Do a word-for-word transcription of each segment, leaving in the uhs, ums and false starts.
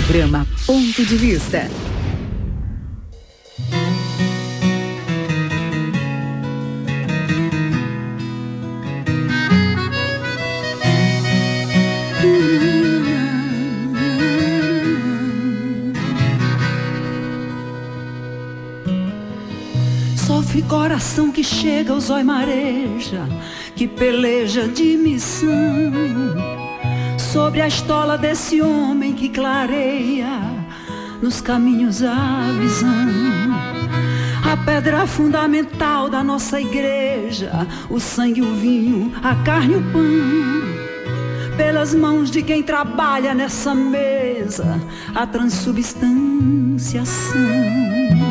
Programa Ponto de Vista. Sofre coração que chega ao zóio mareja, que peleja de missão, sobre a estola desse homem que clareia nos caminhos a visão. A pedra fundamental da nossa igreja, o sangue, o vinho, a carne e o pão, pelas mãos de quem trabalha nessa mesa, a transubstanciação.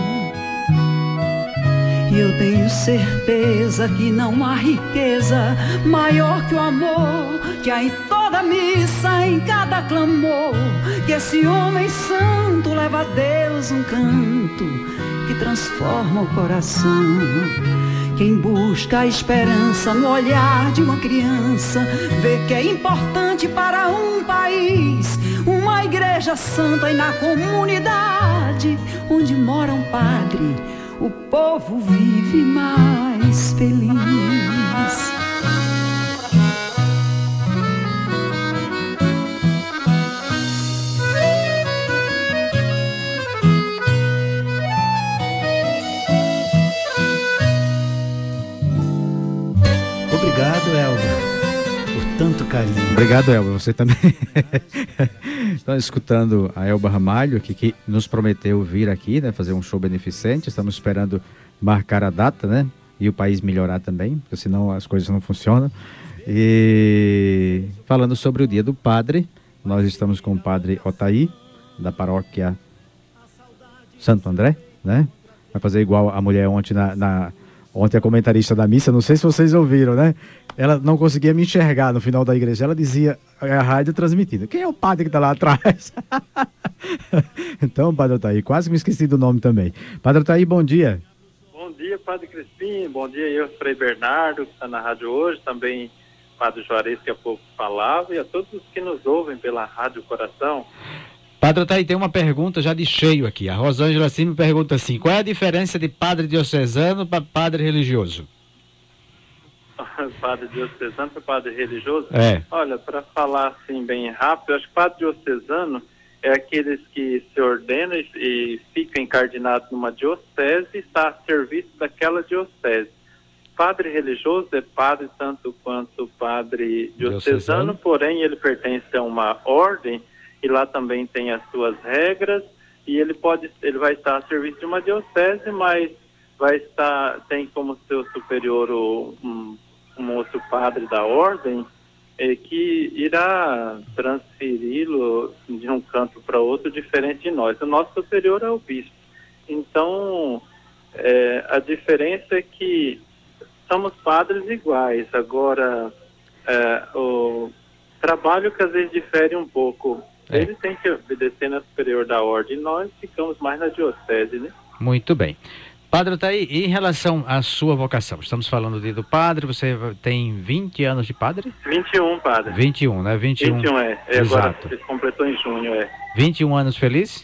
E eu tenho certeza que não há riqueza maior que o amor que há em toda missa, em cada clamor, que esse homem santo leva a Deus um canto que transforma o coração. Quem busca a esperança no olhar de uma criança, vê que é importante para um país uma igreja santa, e na comunidade onde mora um padre, o povo vive mais feliz. Obrigado, Elba, por tanto carinho. Obrigado, Elba, você também. Estamos escutando a Elba Ramalho, que, que nos prometeu vir aqui, né, fazer um show beneficente. Estamos esperando marcar a data, né, e o país melhorar também, porque senão as coisas não funcionam. E falando sobre o Dia do Padre, nós estamos com o Padre Otaí, da paróquia Santo André, né? Vai fazer igual a mulher ontem na... na Ontem a comentarista da missa, não sei se vocês ouviram, né? Ela não conseguia me enxergar no final da igreja. Ela dizia, a rádio transmitindo, quem é o padre que está lá atrás? Então, Padre Otaí, quase me esqueci do nome também. Padre Otaí, bom dia. Bom dia, Padre Crispim. Bom dia, eu, Frei Bernardo, que está na rádio hoje. Também Padre Juarez, que há pouco falava. E a todos os que nos ouvem pela Rádio Coração. Padre Otaí, tem uma pergunta já de cheio aqui. A Rosângela Sim me pergunta assim, qual é a diferença de padre diocesano para padre religioso? Padre diocesano para padre religioso? É. Olha, para falar assim bem rápido, eu acho que padre diocesano é aqueles que se ordenam e, e ficam encardinados numa diocese e está a serviço daquela diocese. Padre religioso é padre tanto quanto padre diocesano, diocesano, porém ele pertence a uma ordem, e lá também tem as suas regras, e ele pode, ele vai estar a serviço de uma diocese, mas vai estar, tem como seu superior um, um outro padre da ordem, é, que irá transferi-lo de um canto para outro diferente de nós. O nosso superior é o bispo. Então, é, a diferença é que somos padres iguais. Agora, é, o trabalho que às vezes difere um pouco. É. Ele tem que obedecer na superior da ordem, nós ficamos mais na diocese, né? Muito bem. Padre Otaí, em relação à sua vocação, estamos falando do dia do padre, você tem vinte anos de padre? vinte e um, padre. vinte e um, né? vinte e um, vinte e um é, é agora você completou em junho, é. vinte e um anos feliz?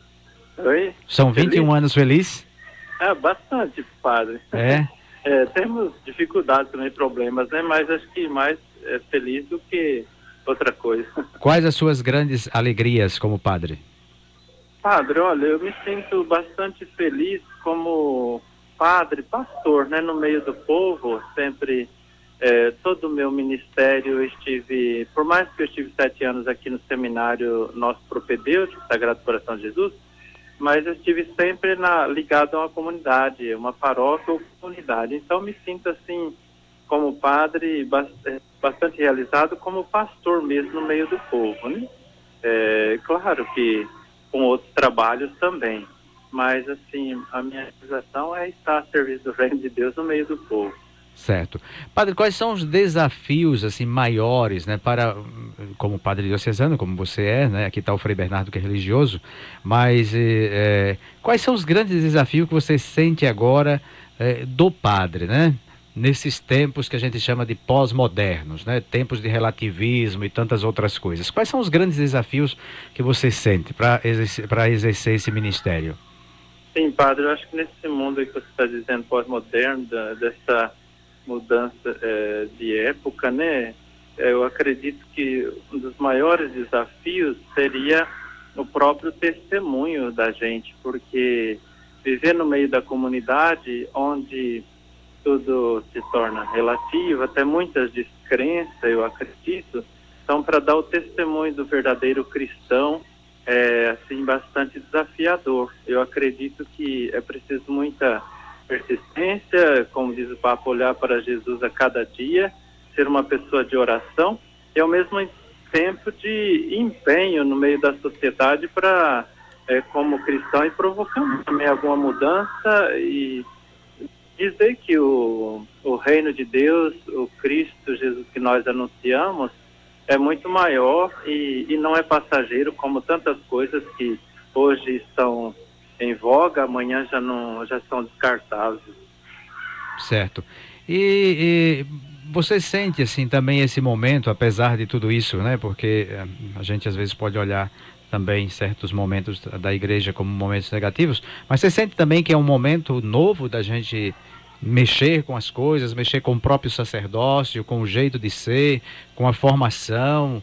Oi? São vinte e um feliz? Anos feliz? É, bastante, padre. É? É, temos dificuldades também, problemas, né? Mas acho que mais é feliz do que outra coisa. Quais as suas grandes alegrias como padre? Padre, olha, eu me sinto bastante feliz como padre, pastor, né, no meio do povo. Sempre, é, todo o meu ministério, eu estive, por mais que eu estive sete anos aqui no seminário nosso propedêutico, Sagrado Coração de Jesus, mas eu estive sempre na, ligado a uma comunidade, uma paróquia ou comunidade. Então me sinto assim, como padre, bastante realizado, como pastor mesmo no meio do povo, né? É, claro que com outros trabalhos também, mas assim, a minha realização é estar a serviço do reino de Deus no meio do povo. Certo. Padre, quais são os desafios assim maiores, né, para, como padre diocesano, como você é, né, aqui está o Frei Bernardo que é religioso, mas é, quais são os grandes desafios que você sente agora é, do padre, né? nesses tempos que a gente chama de pós-modernos, né? Tempos de relativismo e tantas outras coisas. Quais são os grandes desafios que você sente para exercer, para exercer esse ministério? Sim, padre, eu acho que nesse mundo aí que você está dizendo, pós-moderno, da, dessa mudança é, de época, né? Eu acredito que um dos maiores desafios seria o próprio testemunho da gente, porque viver no meio da comunidade, onde tudo se torna relativo, até muitas descrenças, eu acredito, então para dar o testemunho do verdadeiro cristão é assim bastante desafiador. Eu acredito que é preciso muita persistência, como diz o Papa, olhar para Jesus a cada dia, ser uma pessoa de oração e ao mesmo tempo de empenho no meio da sociedade para, é, como cristão, ir provocando também alguma mudança e dizer que o, o reino de Deus, o Cristo Jesus que nós anunciamos, é muito maior e, e não é passageiro, como tantas coisas que hoje estão em voga, amanhã já, não, já são descartáveis. Certo. E, e você sente assim também esse momento, apesar de tudo isso, né? Porque a gente às vezes pode olhar também certos momentos da igreja como momentos negativos, mas você sente também que é um momento novo da gente mexer com as coisas, mexer com o próprio sacerdócio, com o jeito de ser, com a formação,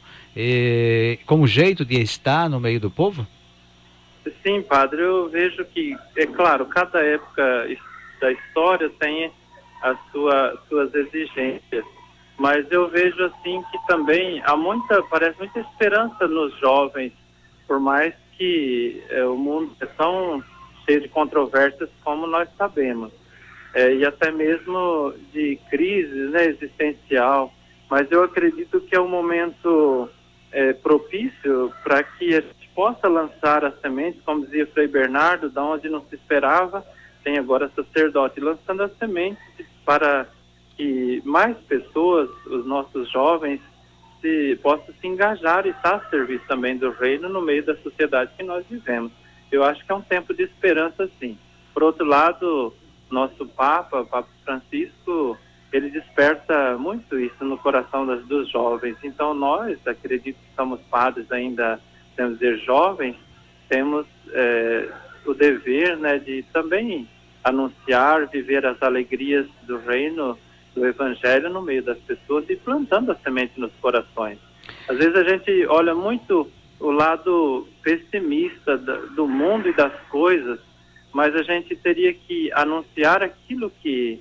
e com o jeito de estar no meio do povo? Sim, padre, eu vejo que, é claro, cada época da história tem as sua, suas exigências, mas eu vejo assim que também há muita, parece muita esperança nos jovens, por mais que é, o mundo é tão cheio de controvérsias como nós sabemos, é, e até mesmo de crise, né, existencial, mas eu acredito que é um momento é, propício para que a gente possa lançar as sementes, como dizia Frei Bernardo, da onde não se esperava, tem agora sacerdote lançando as sementes para que mais pessoas, os nossos jovens, se, possam se engajar e estar a serviço também do reino no meio da sociedade que nós vivemos. Eu acho que é um tempo de esperança, sim. Por outro lado, nosso Papa, Papa Francisco, ele desperta muito isso no coração das, dos jovens. Então nós, acredito que somos padres ainda, temos dizer, jovens, temos é, o dever, né, de também anunciar, viver as alegrias do reino, do evangelho no meio das pessoas e plantando a semente nos corações. Às vezes a gente olha muito o lado pessimista do mundo e das coisas, mas a gente teria que anunciar aquilo que,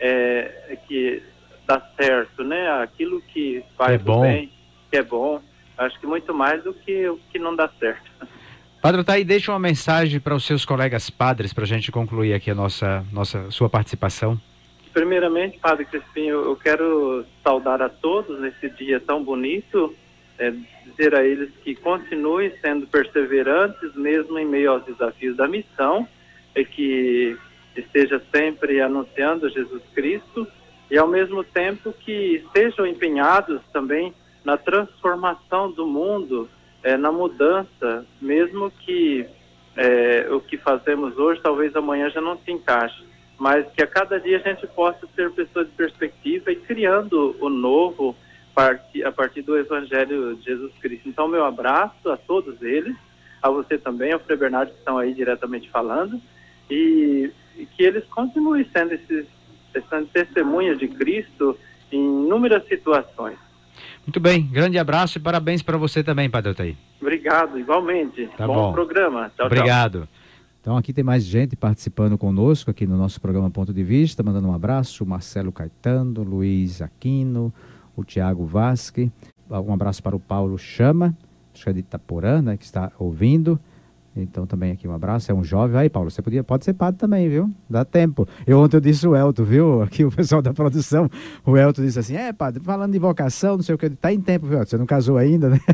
é, que dá certo, né? Aquilo que faz é bem, que é bom. Acho que muito mais do que o que não dá certo. Padre Altair, deixa uma mensagem para os seus colegas padres, para a gente concluir aqui a nossa, nossa, sua participação. Primeiramente, Padre Crispim, eu quero saudar a todos nesse dia tão bonito, é, dizer a eles que continuem sendo perseverantes, mesmo em meio aos desafios da missão, e que esteja sempre anunciando Jesus Cristo, e ao mesmo tempo que estejam empenhados também na transformação do mundo, é, na mudança, mesmo que é, o que fazemos hoje talvez amanhã já não se encaixe, mas que a cada dia a gente possa ser pessoa de perspectiva e criando o novo a partir do Evangelho de Jesus Cristo. Então, meu abraço a todos eles, a você também, ao Frei Bernardo, que estão aí diretamente falando, e, e que eles continuem sendo esses, essas testemunhas de Cristo em inúmeras situações. Muito bem, grande abraço e parabéns para você também, Padre Altair. Obrigado, igualmente. Tá bom, bom programa. Tchau, Obrigado. Tchau. Então aqui tem mais gente participando conosco aqui no nosso programa Ponto de Vista, mandando um abraço, o Marcelo Caetano, Luiz Aquino, o Tiago Vasque, um abraço para o Paulo Chama, acho que é de Itaporã, né, que está ouvindo. Então também aqui um abraço, é um jovem. Aí, Paulo, você podia, pode ser padre também, viu? Dá tempo. Eu ontem eu disse o Elton, viu? Aqui o pessoal da produção, o Elton disse assim, é, padre, falando de vocação, não sei o que, tá em tempo, viu? Você não casou ainda, né?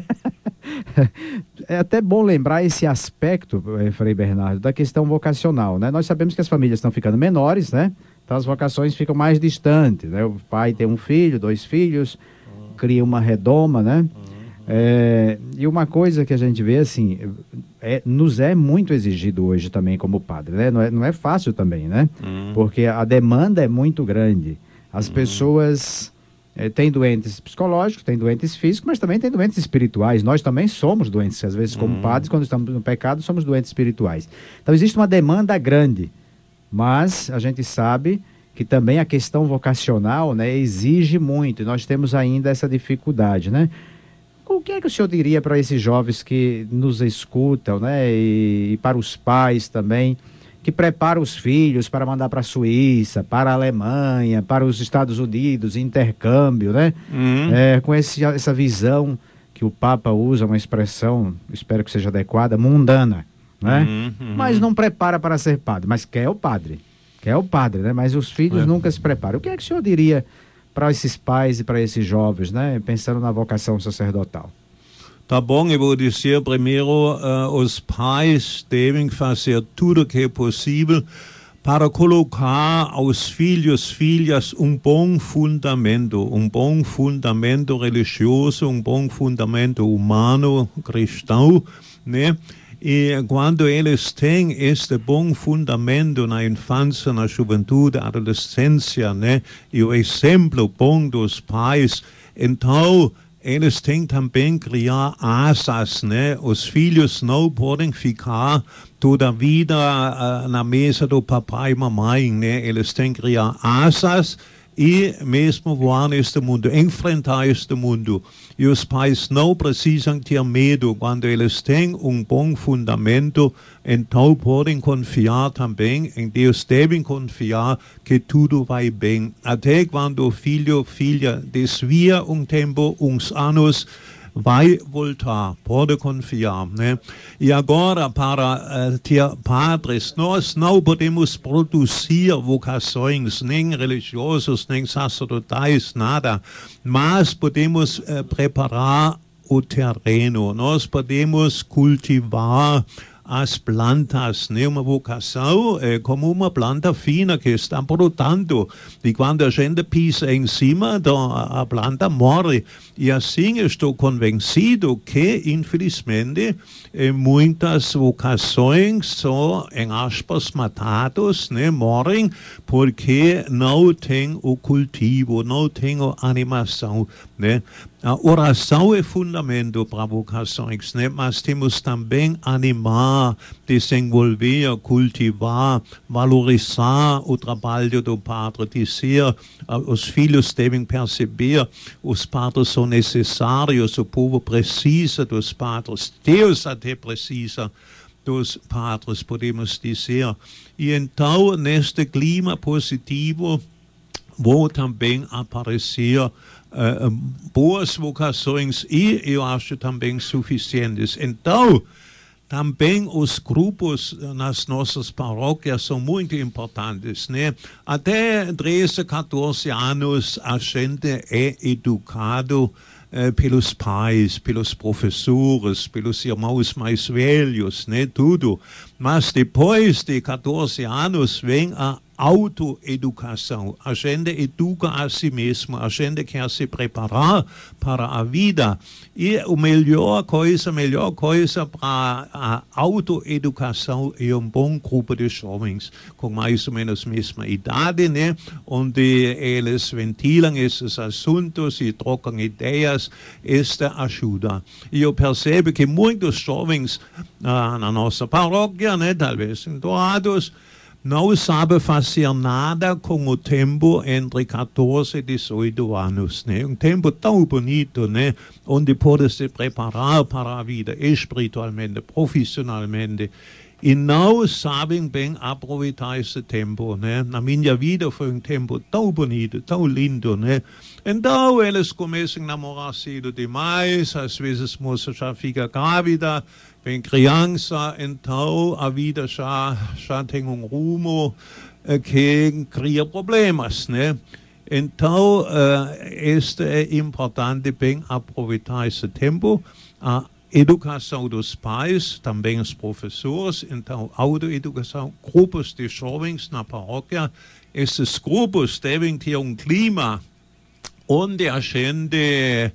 É até bom lembrar esse aspecto, Frei Bernardo, da questão vocacional, né? Nós sabemos que as famílias estão ficando menores, né? Então as vocações ficam mais distantes, né? O pai tem um filho, dois filhos, uhum. cria uma redoma, né? Uhum. É, e uma coisa que a gente vê, assim, é, nos é muito exigido hoje também como padre, né? Não é, não é fácil também, né? Uhum. Porque a demanda é muito grande. As uhum. pessoas é, têm doentes psicológicos, têm doentes físicos, mas também têm doentes espirituais. Nós também somos doentes, às vezes como uhum. padres, quando estamos no pecado, somos doentes espirituais. Então existe uma demanda grande, mas a gente sabe que também a questão vocacional, né, exige muito, e nós temos ainda essa dificuldade, né? O que é que o senhor diria para esses jovens que nos escutam, né, e, e para os pais também, que preparam os filhos para mandar para a Suíça, para a Alemanha, para os Estados Unidos, intercâmbio, né? Uhum. É, com esse, essa visão que o Papa usa, uma expressão, espero que seja adequada, mundana, né? Uhum, uhum. Mas não prepara para ser padre, mas quer o padre, quer o padre, né? Mas os filhos é. nunca se preparam. O que é que o senhor diria para esses pais e para esses jovens, né? Pensando na vocação sacerdotal? Tá bom, eu vou dizer primeiro, uh, os pais devem fazer tudo que é possível para colocar aos filhos, filhas, um bom fundamento, um bom fundamento religioso, um bom fundamento humano, cristão, né? E quando eles têm este bom fundamento na infância, na juventude, adolescência, né? E o exemplo bom dos pais, então eles têm também que criar asas, né? Os filhos não podem ficar toda a vida uh, na mesa do papai e mamãe, né? Eles têm que criar asas e mesmo voar neste mundo, enfrentar este mundo. E os pais não precisam ter medo quando eles têm um bom fundamento, então podem confiar também em Deus, devem confiar que tudo vai bem. Até quando o filho, filha desvia um tempo, uns anos, vai voltar, pode confiar, né? E agora, para uh, ter padres, nós não podemos produzir vocações, nem religiosas, nem sacerdotais, nada, mas podemos uh, preparar o terreno, nós podemos cultivar as plantas, né? Uma vocação é como uma planta fina que está brotando, e quando a gente pisa em cima, então a planta morre. E assim estou convencido que, infelizmente, muitas vocações são, em aspas, matadas, né? Morrem porque não tem o cultivo, não tem a animação, né? A oração é fundamento para vocações, né? Mas temos também animar, desenvolver, cultivar, valorizar o trabalho do padre, dizer, os filhos devem perceber, os padres são necessários, o povo precisa dos padres, Deus até precisa dos padres, podemos dizer. E então, neste clima positivo, vão também aparecer Uh, boas vocações e eu acho também suficientes. Então, também os grupos nas nossas paróquias são muito importantes, né? Até treze, quatorze anos a gente é educado uh, pelos pais, pelos professores, pelos irmãos mais velhos, né? Tudo. Mas depois de quatorze anos vem a autoeducação. A gente educa a si mesmo, a gente quer se preparar para a vida. E a melhor coisa, a melhor coisa para a autoeducação é um bom grupo de jovens com mais ou menos a mesma idade, né? Onde eles ventilam esses assuntos e trocam ideias. Esta ajuda. E eu percebo que muitos jovens ah, na nossa paróquia, né? Talvez em Dourados, não sabe fazer nada com o tempo entre quatorze e dezoito anos, né? Um tempo tão bonito, né? Onde pode se preparar para a vida espiritualmente, profissionalmente. E não sabem bem aproveitar esse tempo, né? Na minha vida foi um tempo tão bonito, tão lindo, né? Então eles começam a namorar cedo demais, às vezes a moça já fica grávida, vem criança, então a vida já, já tem um rumo uh, que cria problemas, né? Então, uh, este é importante bem aproveitar esse tempo. A educação dos pais, também os professores, então autoeducação, grupos de jovens na paróquia. Esses grupos devem ter um clima onde a gente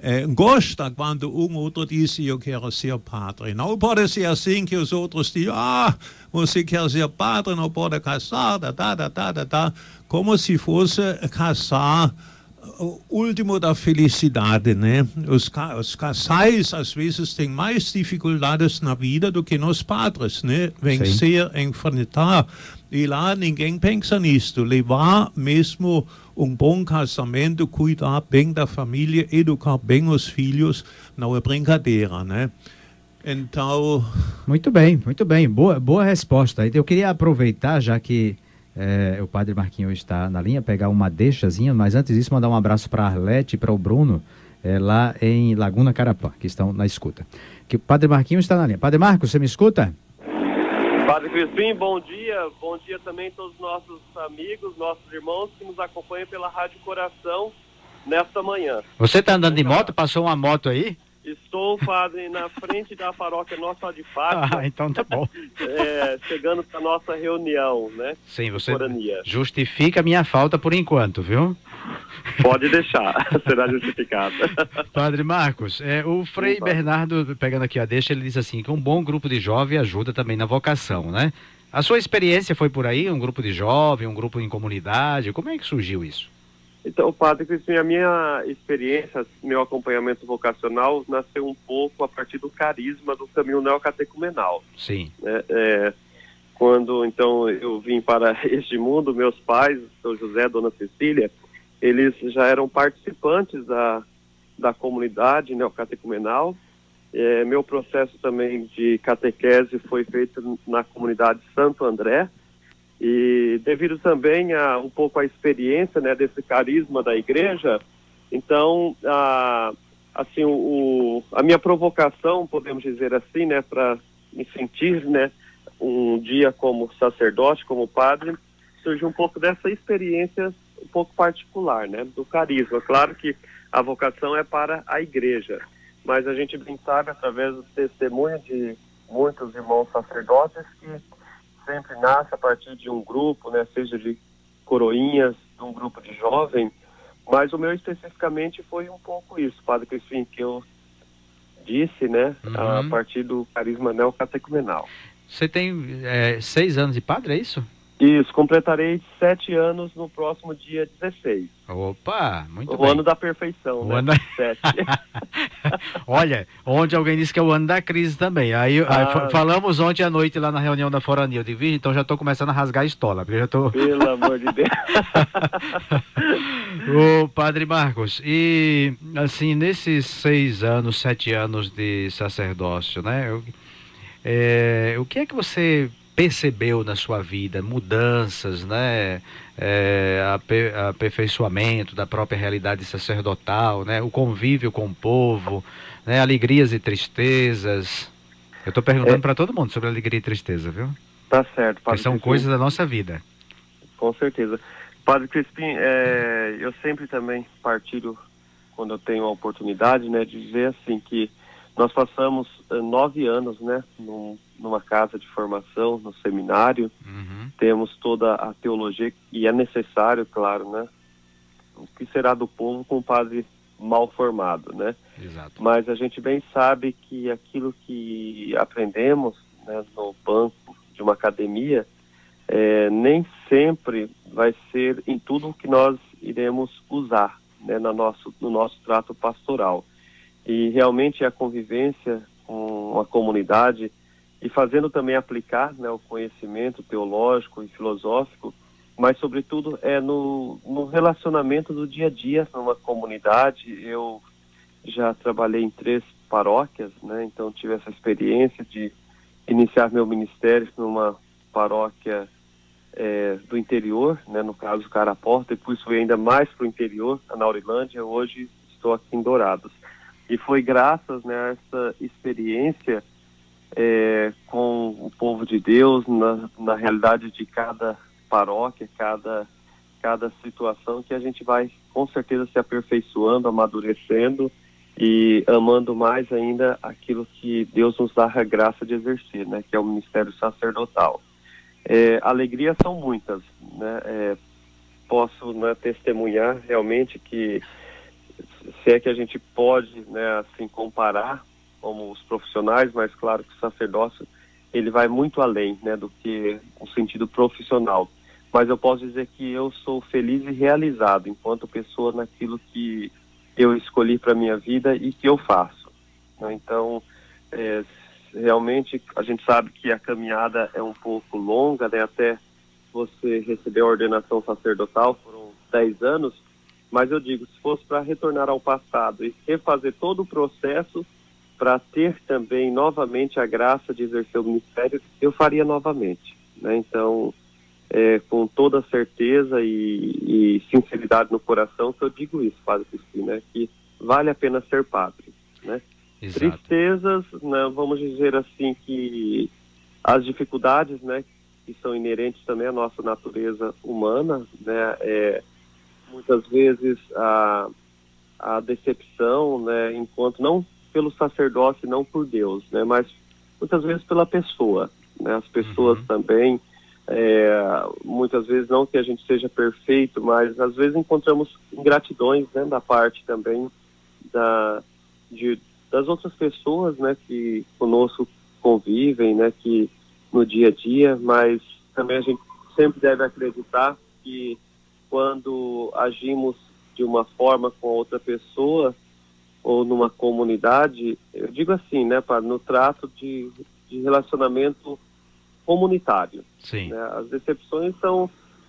é, gosta quando um outro diz eu quero ser padre. Não pode ser assim que os outros dizem, ah, você quer ser padre, não pode casar, tá, tá, tá, tá, tá, como se fosse casar o último da felicidade, né? Os, ca os casais às vezes têm mais dificuldades na vida do que nós padres, né? Vencer, sim, enfrentar. E lá ninguém pensa nisto. Levar mesmo um bom casamento, cuidar bem da família, educar bem os filhos, não é brincadeira, né? Então... Muito bem, muito bem. Boa, boa resposta. Eu queria aproveitar, já que É, o Padre Marquinhos está na linha, pegar uma deixazinha, mas antes disso mandar um abraço para a Arlete e para o Bruno, é, lá em Laguna Carapã, que estão na escuta. Que o Padre Marquinhos está na linha. Padre Marcos, você me escuta? Padre Crispim, bom dia. Bom dia também a todos os nossos amigos, nossos irmãos que nos acompanham pela Rádio Coração nesta manhã. Você está andando de moto? Passou uma moto aí? Estou, padre, na frente da paróquia Nossa de Fátima. Ah, então tá bom. É, chegando para a nossa reunião, né? Sim, você justifica a minha falta por enquanto, viu? Pode deixar, será justificada. Padre Marcos, é, o Frei Sim, Bernardo, pegando aqui a deixa, ele diz assim, que um bom grupo de jovem ajuda também na vocação, né? A sua experiência foi por aí? Um grupo de jovem, um grupo em comunidade? Como é que surgiu isso? Então, padre Crispim, a minha experiência, meu acompanhamento vocacional nasceu um pouco a partir do carisma do caminho neocatecumenal. Sim. É, é, quando, então, eu vim para este mundo, meus pais, São José e Dona Cecília, eles já eram participantes da, da comunidade neocatecumenal. É, meu processo também de catequese foi feito na comunidade Santo André. E devido também a um pouco à experiência, né, desse carisma da igreja, então, a, assim, o, a minha provocação, podemos dizer assim, né, para me sentir, né, um dia como sacerdote, como padre, surgiu um pouco dessa experiência um pouco particular, né, do carisma. Claro que a vocação é para a igreja, mas a gente bem sabe, através do testemunho de muitos irmãos sacerdotes, que sempre nasce a partir de um grupo, né, seja de coroinhas, de um grupo de jovem, mas o meu especificamente foi um pouco isso, Padre Crispim, que eu disse, né, uhum, a partir do carisma neocatecumenal. Você tem é, seis anos de padre, é isso? Isso, completarei sete anos no próximo dia dezesseis. Opa, muito o bem. O ano da perfeição, o né? Ano... Sete. Olha, ontem alguém disse que é o ano da crise também. Aí, ah. aí falamos ontem à noite lá na reunião da Forania. Eu digo, então já estou começando a rasgar a estola, porque já tô... Pelo amor de Deus. O Padre Marcos, e assim, nesses seis anos, sete anos de sacerdócio, né? Eu, é, o que é que você percebeu na sua vida, mudanças, né, é, ape, aperfeiçoamento da própria realidade sacerdotal, né, o convívio com o povo, né, alegrias e tristezas? Eu estou perguntando é, para todo mundo sobre alegria e tristeza, viu? Tá certo. Porque são coisas da nossa vida. Com certeza. Padre Crispim, é, eu sempre também partilho, quando eu tenho a oportunidade, né, de dizer assim que nós passamos uh, nove anos, né, num, numa casa de formação, no seminário. Uhum. Temos toda a teologia, e é necessário, claro, né, o que será do povo com um padre mal formado, né? Exato. Mas a gente bem sabe que aquilo que aprendemos, né, no banco de uma academia, é, nem sempre vai ser em tudo que nós iremos usar, né, no nosso, no nosso trato pastoral. E realmente a convivência com a comunidade e fazendo também aplicar, né, o conhecimento teológico e filosófico, mas sobretudo é no, no relacionamento do dia a dia numa comunidade. Eu já trabalhei em três paróquias, né, então tive essa experiência de iniciar meu ministério numa paróquia é, do interior, né, no caso Carapó, depois fui ainda mais para o interior, na Aurilândia, hoje estou aqui em Dourados. E foi graças, né, a essa experiência é, com o povo de Deus, na, na realidade de cada paróquia, cada, cada situação, que a gente vai com certeza se aperfeiçoando, amadurecendo e amando mais ainda aquilo que Deus nos dá a graça de exercer, né, que é o ministério sacerdotal. É, alegrias são muitas, né, é, posso, né, testemunhar realmente que se é que a gente pode, né, assim, comparar como os profissionais, mas claro que o sacerdócio, ele vai muito além, né, do que o sentido profissional. Mas eu posso dizer que eu sou feliz e realizado enquanto pessoa naquilo que eu escolhi para minha vida e que eu faço, né? Então, é, realmente, a gente sabe que a caminhada é um pouco longa, né, até você receber a ordenação sacerdotal, foram dez anos, mas eu digo, se fosse para retornar ao passado e refazer todo o processo para ter também novamente a graça de exercer o ministério, eu faria novamente, né? Então, é, com toda certeza e, e sinceridade no coração que eu digo isso, Padre Crispim, né? Que vale a pena ser padre, né? Exato. Tristezas, né, vamos dizer assim, que as dificuldades, né, que são inerentes também à nossa natureza humana, né, é, muitas vezes a, a decepção, né, enquanto não pelo sacerdócio, não por Deus, né, mas muitas vezes pela pessoa, né, as pessoas uhum. também, é, muitas vezes não que a gente seja perfeito, mas às vezes encontramos ingratidões, né, da parte também da, de, das outras pessoas, né, que conosco convivem, né, que no dia a dia, mas também a gente sempre deve acreditar que quando agimos de uma forma com outra pessoa ou numa comunidade, eu digo assim, né, para no trato de, de relacionamento comunitário. Sim. Né, as decepções são,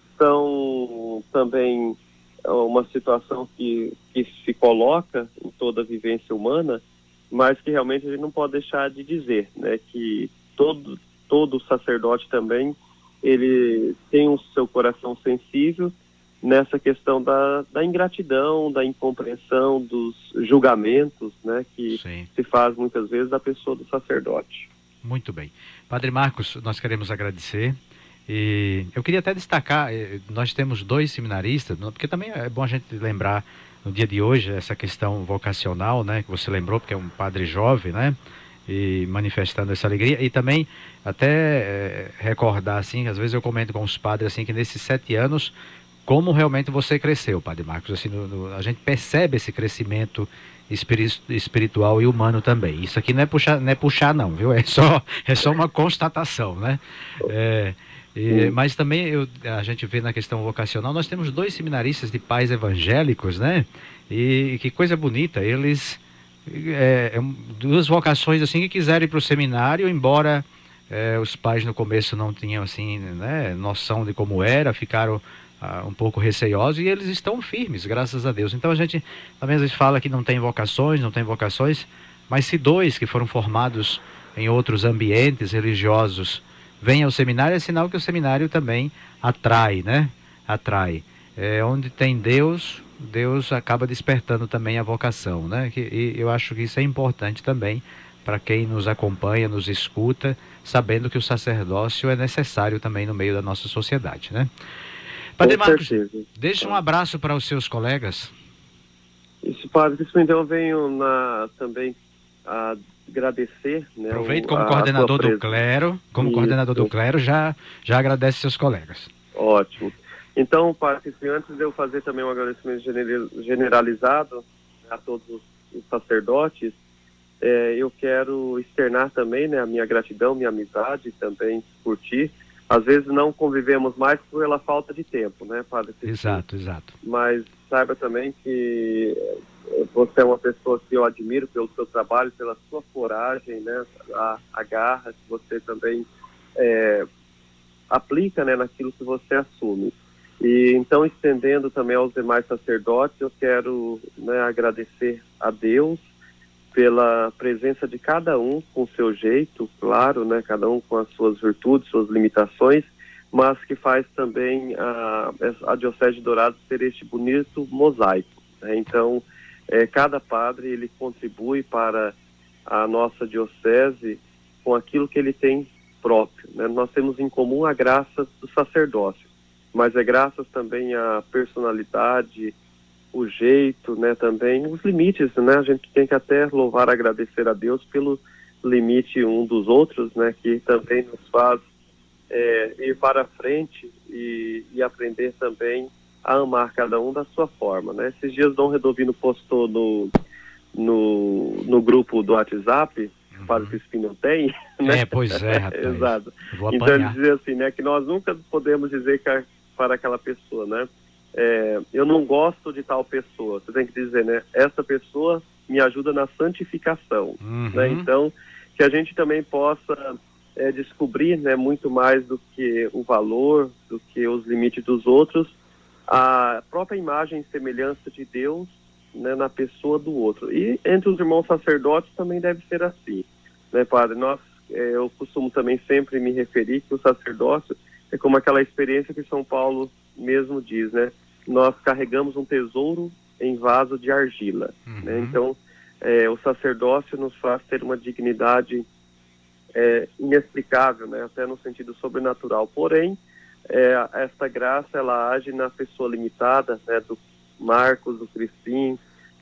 são também uma situação que, que se coloca em toda a vivência humana, mas que realmente a gente não pode deixar de dizer, né, que todo, todo sacerdote também, ele tem o seu coração sensível nessa questão da, da ingratidão, da incompreensão, dos julgamentos, né, que Sim. se faz muitas vezes da pessoa do sacerdote. Muito bem. Padre Marcos, nós queremos agradecer. E eu queria até destacar, nós temos dois seminaristas, porque também é bom a gente lembrar no dia de hoje essa questão vocacional, né, que você lembrou, porque é um padre jovem, né, e manifestando essa alegria, e também até é, recordar, assim, às vezes eu comento com os padres, assim, que nesses sete anos, como realmente você cresceu, Padre Marcos, assim, no, no, a gente percebe esse crescimento espiritual e humano também. Isso aqui não é puxar, não é puxar não, viu? É só, é só uma constatação, né? É, e, mas também eu, a gente vê na questão vocacional, nós temos dois seminaristas de pais evangélicos, né? E que coisa bonita, eles é, duas vocações assim que quiseram ir para o seminário, embora é, os pais no começo não tinham assim, né, noção de como era, ficaram Uh, um pouco receiosos, e eles estão firmes, graças a Deus. Então a gente também às vezes fala que não tem vocações, não tem vocações, mas se dois que foram formados em outros ambientes religiosos vêm ao seminário, é sinal que o seminário também atrai, né? Atrai. É, onde tem Deus, Deus acaba despertando também a vocação, né? Que, e eu acho que isso é importante também para quem nos acompanha, nos escuta, sabendo que o sacerdócio é necessário também no meio da nossa sociedade, né? Padre Marcos, deixa um abraço para os seus colegas. Isso, Padre, isso então eu venho na, também a agradecer. Né, Aproveito como a, coordenador a do clero, como isso. coordenador do clero, já, já agradece seus colegas. Ótimo. Então, Padre, antes de eu fazer também um agradecimento generalizado a todos os sacerdotes, é, eu quero externar também, né, a minha gratidão, minha amizade também por ti. Às vezes não convivemos mais pela falta de tempo, né, Padre? Exato, exato. Mas saiba também que você é uma pessoa que eu admiro pelo seu trabalho, pela sua coragem, né, a, a garra que você também é, aplica, né, naquilo que você assume. E então, estendendo também aos demais sacerdotes, eu quero, né, agradecer a Deus pela presença de cada um com o seu jeito, claro, né, cada um com as suas virtudes, suas limitações, mas que faz também a, a Diocese de Dourados ser este bonito mosaico, né? Então, é, cada padre, ele contribui para a nossa Diocese com aquilo que ele tem próprio, né? Nós temos em comum a graça do sacerdócio, mas é graças também à personalidade, o jeito, né, também, os limites, né, a gente tem que até louvar, agradecer a Deus pelo limite um dos outros, né, que também nos faz é, ir para frente e, e aprender também a amar cada um da sua forma, né? Esses dias Dom Redovino postou no, no, no grupo do WhatsApp, o Padre Crispim não tem, né? É, pois é, rapaz. Exato. Vou Então ele apanhar. dizia assim, né, que nós nunca podemos dizer que a, para aquela pessoa, né, é, eu não gosto de tal pessoa. Você tem que dizer, né, essa pessoa me ajuda na santificação, Uhum. né? Então, que a gente também possa é, descobrir, né, muito mais do que o valor, do que os limites dos outros, a própria imagem e semelhança de Deus, né, na pessoa do outro. E entre os irmãos sacerdotes também deve ser assim, né, padre? Nós, é, eu costumo também sempre me referir que o sacerdócio é como aquela experiência que São Paulo mesmo diz, né? Nós carregamos um tesouro em vaso de argila, Uhum. né? Então, é, o sacerdócio nos faz ter uma dignidade é, inexplicável, né? Até no sentido sobrenatural. Porém, é, esta graça, ela age na pessoa limitada, né? Do Marcos, do Crispim,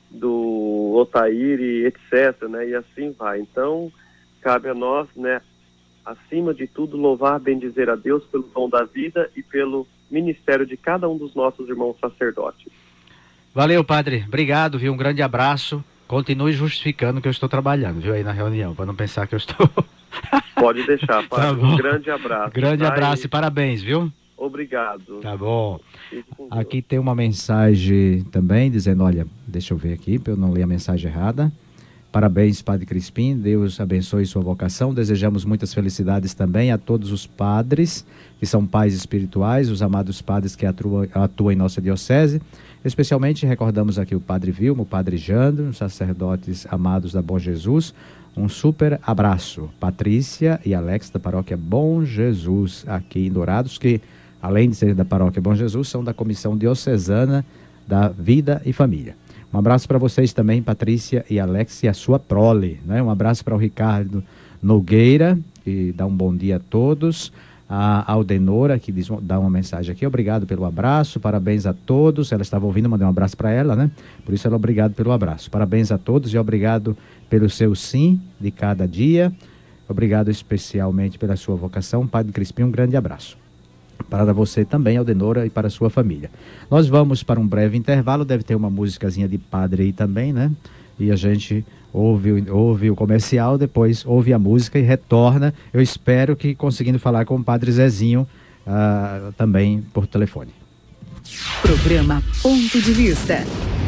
do Otair, etcétera, né? E assim vai. Então, cabe a nós, né, acima de tudo, louvar, bendizer a Deus pelo dom da vida e pelo ministério de cada um dos nossos irmãos sacerdotes. Valeu, padre. Obrigado, viu? Um grande abraço. Continue justificando que eu estou trabalhando, viu, aí na reunião, para não pensar que eu estou... Pode deixar, padre. Tá bom. Um grande abraço. Grande tá? abraço e E parabéns, viu? obrigado. Tá bom. Fique com Deus. Aqui tem uma mensagem também dizendo, olha, deixa eu ver aqui, para eu não ler a mensagem errada. Parabéns, Padre Crispim, Deus abençoe sua vocação. Desejamos muitas felicidades também a todos os padres que são pais espirituais, os amados padres que atuam, atuam em nossa diocese. Especialmente recordamos aqui o Padre Vilmo, o Padre Jandro, os sacerdotes amados da Bom Jesus. Um super abraço. Patrícia e Alex da Paróquia Bom Jesus, aqui em Dourados, que além de ser da Paróquia Bom Jesus, são da Comissão Diocesana da Vida e Família. Um abraço para vocês também, Patrícia e Alex, e a sua prole, né? Um abraço para o Ricardo Nogueira, que dá um bom dia a todos. A Aldenora, que diz, dá uma mensagem aqui, obrigado pelo abraço, parabéns a todos. Ela estava ouvindo, mandei um abraço para ela, né? Por isso ela, obrigado pelo abraço. Parabéns a todos e obrigado pelo seu sim de cada dia. Obrigado especialmente pela sua vocação. Padre Crispim, um grande abraço. Para você também, Aldenora, e para a sua família. Nós vamos para um breve intervalo, deve ter uma musicazinha de padre aí também, né? E a gente ouve, ouve o comercial, depois ouve a música e retorna. Eu espero que conseguindo falar com o Padre Zezinho uh, também por telefone. Programa Ponto de Vista.